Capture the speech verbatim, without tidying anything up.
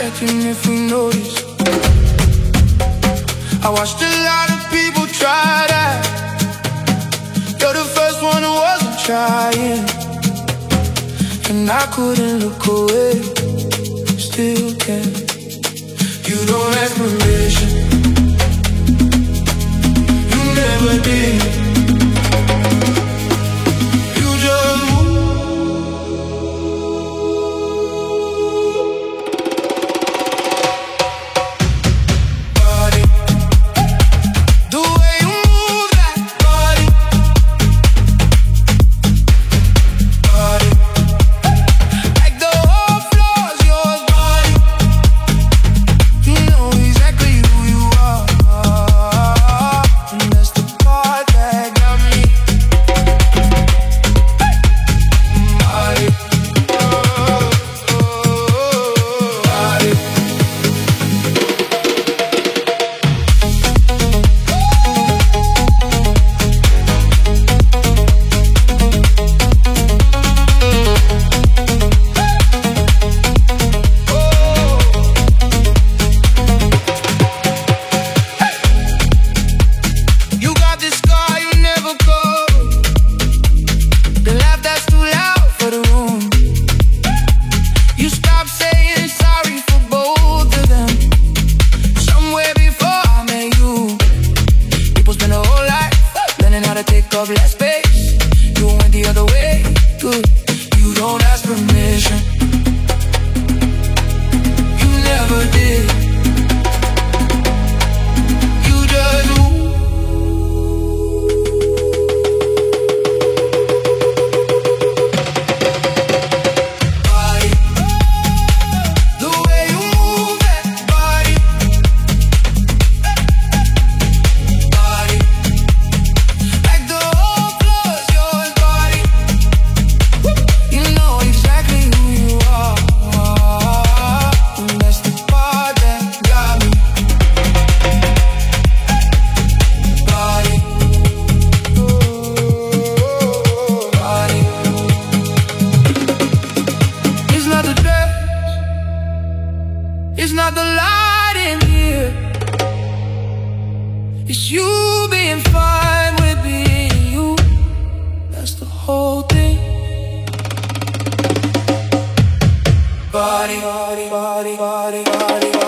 checking if we notice. I watched a lot of people try that. You're the first one who wasn't trying, and I couldn't look away, still can't. You don't ask permission, you never did. You just body, the way you move that body, body, like the whole floor's yours, body. You know exactly who you are, and that's the part that got me. Body, body. You got this scar you never covered, the laugh that's too loud for the room. You stopped saying sorry for both of them. Somewhere before I met you, people spend a whole life learning how to take up less space. You went the other way, good. You don't ask permission, you never did. You just body, the way you move that body, body, like the whole floor's yours, body. You know exactly who you are, and that's the part that got me. Body, body. It's not the dress, it's not the light in here, it's you being fine with being you. That's the whole thing. Body, body, body, body, body, body.